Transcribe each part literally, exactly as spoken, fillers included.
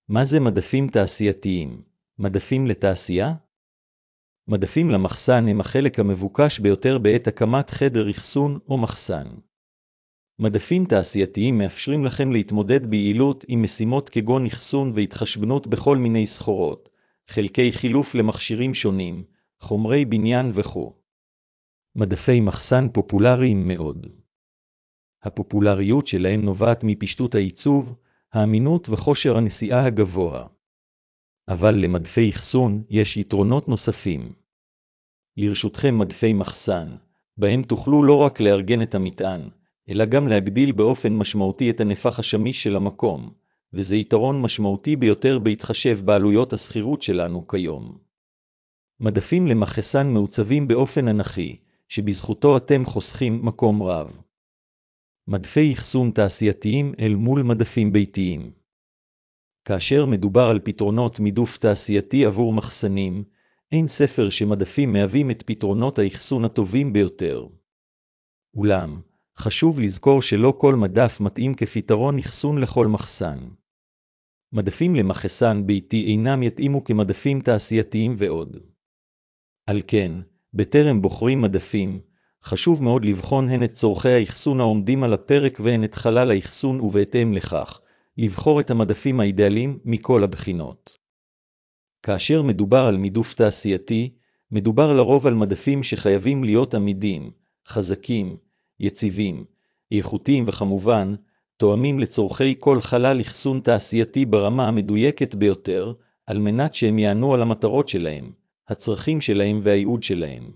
מה זה מדפים תעשייתיים? מדפים לתעשייה? מדפים למחסן הם החלק המבוקש ביותר בעת הקמת חדר אחסון או מחסן. מדפים תעשייתיים מאפשרים לכם להתמודד ביעילות עם משימות כגון אחסון והתחשבנות בכל מיני סחורות, חלקי חילוף למכשירים שונים, חומרי בניין וכו'. מדפי מחסן פופולריים מאוד. הפופולריות שלהם נובעת מפשטות העיצוב, האמינות וכושר הנשיאה הגבוה. אבל למדפי אחסון יש יתרונות נוספים. לרשותכם מדפי מחסן, בהם תוכלו לא רק לארגן את המטען, אלא גם להגדיל באופן משמעותי את הנפח השמיש של המקום, וזה יתרון משמעותי ביותר בהתחשב בעלויות השכירות שלנו כיום. מדפים למחסן מעוצבים באופן אנכי, שבזכותו אתם חוסכים מקום רב. מדפי אחסון תעשייתיים אל מול מדפים ביתיים. כאשר מדובר על פתרונות מידוף תעשייתי עבור מחסנים, אין ספר שמדפים מהווים את פתרונות האחסון הטובים ביותר. אולם, חשוב לזכור שלא כל מדף מתאים כפתרון אחסון לכל מחסן. מדפים למחסן ביתי אינם יתאימו כמדפים תעשייתיים ועוד. על כן, בטרם בוחרים מדפים, חשוב מאוד לבחון הן את צורכי האחסון העומדים על הפרק והן את חלל האחסון ובהתאם לכך, לבחור את המדפים האידיאליים מכל הבחינות. כאשר מדובר על מידוף תעשייתי, מדובר לרוב על מדפים שחייבים להיות עמידים, חזקים, יציבים, איכותיים וכמובן, תואמים לצורכי כל חלל אחסון תעשייתי ברמה המדויקת ביותר, על מנת שהם יענו על המטרות שלהם, הצרכים שלהם והייעוד שלהם.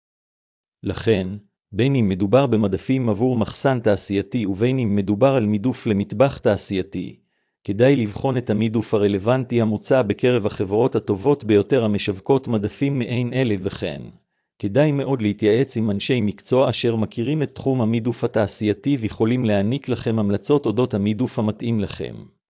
לכן, בין אם מדובר במדפים עבור מחסן תעשייתי ובין אם מדובר על מידוף למטבח תעשייתי, כדאי לבחון את המידוף הרלוונטי המוצע בקרב החברות הטובות ביותר המשווקות מדפים מעין אלה וכן. כדאי מאוד להתייעץ עם אנשי מקצוע אשר מכירים את תחום המידוף התעשייתי ויכולים להעניק לכם המלצות אודות המידוף המתאים לכם.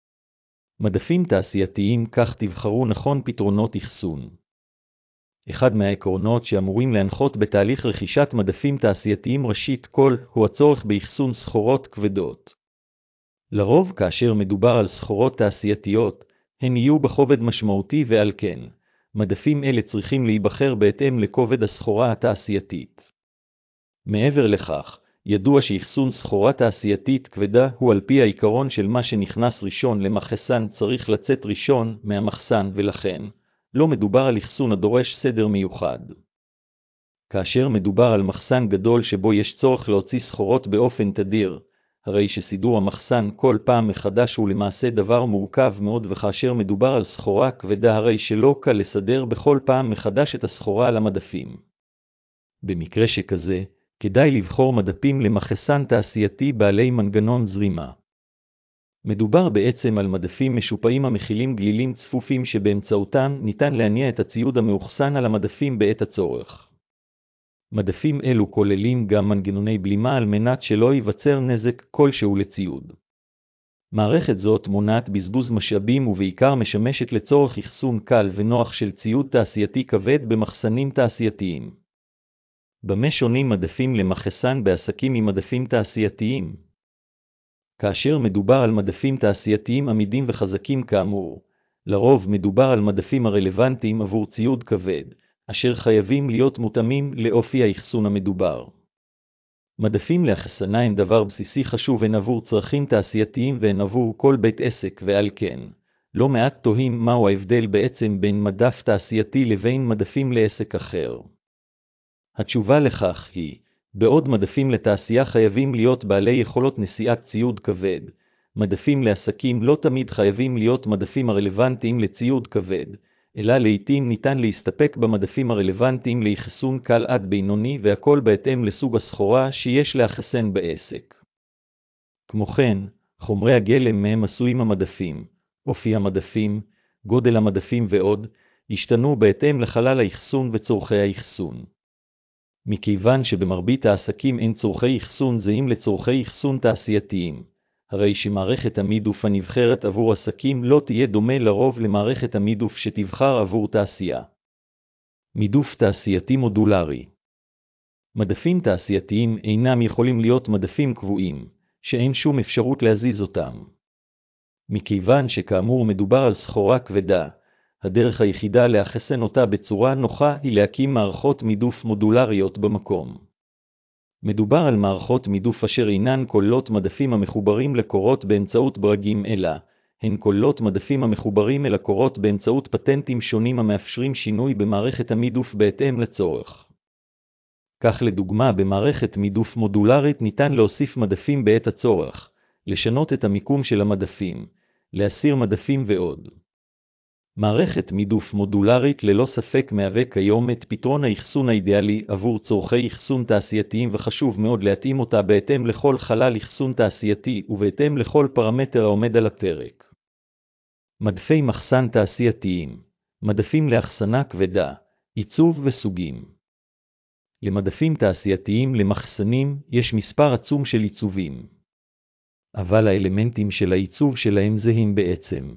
מדפים תעשייתיים, כך תבחרו נכון פתרונות אחסון. אחד מהעקרונות שאמורים להנחות בתהליך רכישת מדפים תעשייתיים ראשית כל הוא הצורך באחסון סחורות כבדות. לרוב כאשר מדובר על סחורות תעשייתיות, הן יהיו בכובד משמעותי ועל כן, מדפים אלה צריכים להיבחר בהתאם לכובד הסחורה התעשייתית. מעבר לכך, ידוע שאחסון סחורה תעשייתית כבדה הוא על פי העיקרון של מה שנכנס ראשון למחסן צריך לצאת ראשון מהמחסן ולכן, לא מדובר על אחסון הדורש סדר מיוחד. כאשר מדובר על מחסן גדול שבו יש צורך להוציא סחורות באופן תדיר, הרי שסידור המחסן כל פעם מחדש הוא למעשה דבר מורכב מאוד וכאשר מדובר על סחורה כבדה הרי שלא קל לסדר בכל פעם מחדש את הסחורה על המדפים. במקרה שכזה, כדאי לבחור מדפים למחסן תעשייתי בעלי מנגנון זרימה. מדובר בעצם על מדפים משופעים המכילים גלילים צפופים שבאמצעותם ניתן להניע את הציוד המאוחסן על המדפים בעת הצורך. מדפים אלו כוללים גם מנגנוני בלימה על מנת שלא ייווצר נזק כלשהו לציוד. מערכת זאת מונעת בזבוז משאבים ובעיקר משמשת לצורך אחסון קל ונוח של ציוד תעשייתי כבד במחסנים תעשייתיים. במה שונים מדפים למחסן בעסקים עם מדפים תעשייתיים? כאשר מדובר על מדפים תעשייתיים עמידים וחזקים כאמור, לרוב מדובר על מדפים הרלוונטיים עבור ציוד כבד, אשר חייבים להיות מותאמים לאופי האחסון המדובר. מדפים לאחסנה הם דבר בסיסי חשוב הן עבור צרכים תעשייתיים והן עבור כל בית עסק ועל כן, לא מעט תוהים מהו ההבדל בעצם בין מדף תעשייתי לבין מדפים לעסק אחר. התשובה לכך היא, בעוד מדפים לתעשייה חייבים להיות בעלי יכולות נשיאת ציוד כבד, מדפים לעסקים לא תמיד חייבים להיות מדפים הרלוונטיים לציוד כבד, אלא לעתים ניתן להסתפק במדפים הרלוונטיים לאחסון קל עד בינוני והכל בהתאם לסוג הסחורה שיש לאחסן בעסק. כמו כן, חומרי הגלם מהם עשויים המדפים, אופי המדפים, גודל המדפים ועוד, השתנו בהתאם לחלל האחסון וצורכי האחסון. מכיוון שבמרבית העסקים אין צורכי אחסון זהים לצורכי אחסון תעשייתיים, הרי שמערכת המידוף הנבחרת עבור עסקים לא תהיה דומה לרוב למערכת המידוף שתבחר עבור תעשייה. מידוף תעשייתי מודולרי. מדפים תעשייתיים אינם יכולים להיות מדפים קבועים, שאין שום אפשרות להזיז אותם. מכיוון שכאמור מדובר על סחורה כבדה, הדרך היחידה לאחסן אותה בצורה נוחה היא להקים מערכות מידוף מודולריות במקום. מדובר על מערכות מידוף אשר אינן כוללות מדפים המחוברים לקורות באמצעות ברגים אלא, הן כוללות מדפים המחוברים אל הקורות באמצעות פטנטים שונים המאפשרים שינוי במערכת המידוף בהתאם לצורך. כך לדוגמה במערכת מידוף מודולרית ניתן להוסיף מדפים בעת הצורך, לשנות את המיקום של המדפים, להסיר מדפים ועוד. מערכת מידוף מודולרית ללא ספק מהווה כיום את פתרון האחסון האידיאלי עבור צורכי אחסון תעשייתיים וחשוב מאוד להתאים אותה בהתאם לכל חלל אחסון תעשייתי ובהתאם לכל פרמטר העומד על הפרק. מדפי מחסן תעשייתיים, מדפים לאחסנה כבדה, עיצוב וסוגים. למדפים תעשייתיים למחסנים יש מספר עצום של עיצובים. אבל האלמנטים של העיצוב שלהם זהים בעצם.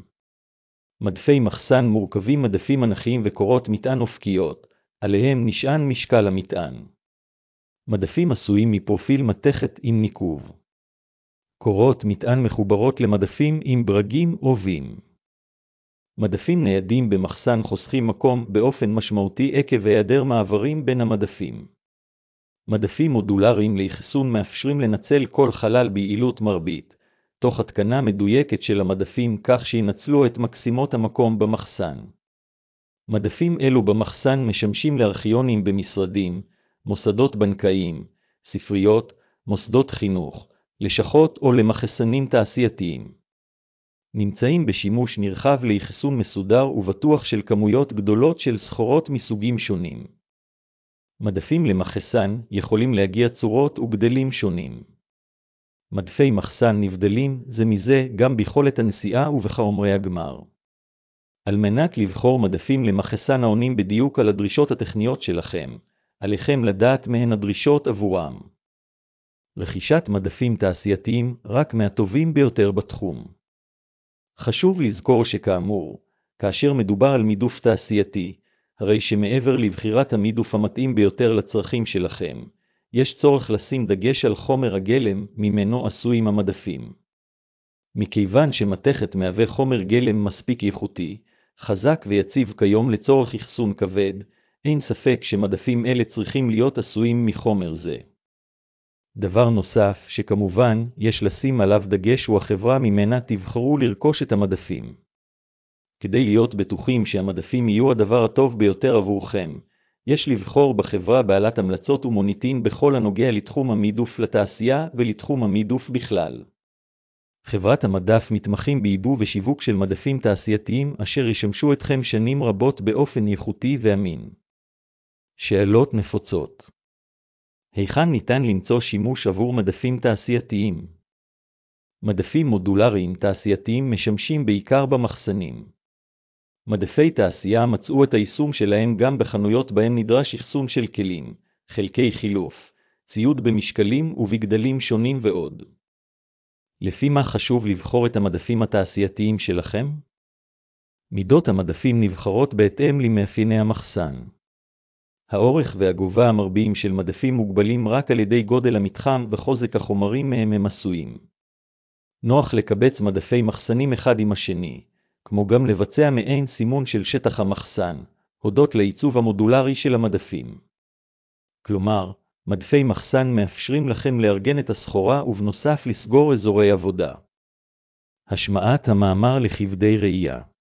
מדפי מחסן מורכבים מדפים אנכיים וקורות מטען אופקיות, עליהם נשען משקל המטען. מדפים עשויים מפרופיל מתכת עם ניקוב. קורות מטען מחוברות למדפים עם ברגים או וים. מדפים ניידים במחסן חוסכים מקום באופן משמעותי עקב היעדר מעברים בין המדפים. מדפים מודולריים לאחסון מאפשרים לנצל כל חלל ביעילות מרבית, תוך התקנה מדויקת של המדפים כך שינצלו את מקסימות המקום במחסן. מדפים אלו במחסן משמשים לארכיונים במשרדים, מוסדות בנקאיים, ספריות, מוסדות חינוך, לשכות או למחסנים תעשייתיים. נמצאים בשימוש נרחב לאחסון מסודר ובטוח של כמויות גדולות של סחורות מסוגים שונים. מדפים למחסן יכולים להגיע צורות וגדלים שונים. מדפי מחסן נבדלים זה מזה גם ביכולת הנשיאה ובחומרי הגמר. על מנת לבחור מדפים למחסן העונים בדיוק על הדרישות הטכניות שלכם, עליכם לדעת מהן הדרישות עבורם. רכישת מדפים תעשייתיים רק מהטובים ביותר בתחום. חשוב לזכור שכאמור, כאשר מדובר על מידוף תעשייתי, הרי שמעבר לבחירת המידוף המתאים ביותר לצרכים שלכם, יש צורך לשים דגש על חומר הגלם ממנו עשויים המדפים. מכיוון שמתכת מהווה חומר גלם מספיק איכותי, חזק ויציב כיום לצורך אחסון כבד, אין ספק שמדפים אלה צריכים להיות עשויים מחומר זה. דבר נוסף שכמובן יש לשים עליו דגש הוא החברה ממנה תבחרו לרכוש את המדפים. כדי להיות בטוחים שהמדפים יהיו הדבר הטוב ביותר עבורכם, יש לבחור בחברה בעלת המלצות ומוניטין בכל הנוגע לתחום המידוף לתעשייה ולתחום המידוף בכלל. חברת המדף מתמחים בעיבוב ושיווק של מדפים תעשייתיים אשר ישמשו אתכם שנים רבות באופן איכותי ואמין. שאלות נפוצות. היכן ניתן למצוא שימוש עבור מדפים תעשייתיים? מדפים מודולריים תעשייתיים משמשים בעיקר במחסנים. מדפי תעשייה מצאו את היישום שלהם גם בחנויות בהם נדרש אחסון של כלים, חלקי חילוף, ציוד במשקלים ובגדלים שונים ועוד. לפי מה חשוב לבחור את המדפים התעשייתיים שלכם? מידות המדפים נבחרות בהתאם למאפייני המחסן. האורך והגובה המרביים של מדפים מוגבלים רק על ידי גודל המתחם וחוזק החומרים מהם הם עשויים. נוח לקבץ מדפי מחסנים אחד עם השני, כמו גם לבצע מעין סימון של שטח המחסן, הודות לעיצוב המודולרי של המדפים. כלומר, מדפי מחסן מאפשרים לכם לארגן את הסחורה ובנוסף לסגור אזורי עבודה. השמעת המאמר לכבדי ראייה.